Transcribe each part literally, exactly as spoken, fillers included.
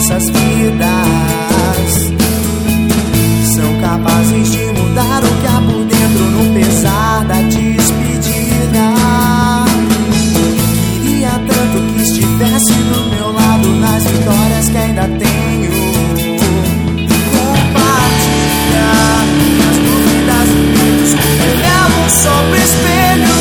nossas vidas são capazes de mudar o que há por dentro no pesar da despedida. Queria tanto que estivesse do meu lado nas vitórias que ainda tenho. Compartilha as dúvidas e medos que me levam só pro espelho.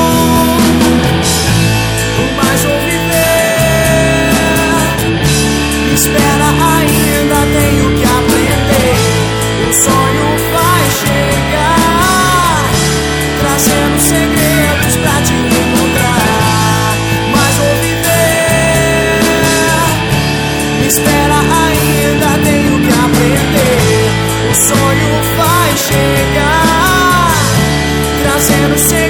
Mas vou viver, me espera, ainda tenho que aprender. O sonho vai chegar, trazendo segredos pra te encontrar. Mas vou viver, me espera, ainda tenho que aprender. O sonho vai chegar, trazendo segredos.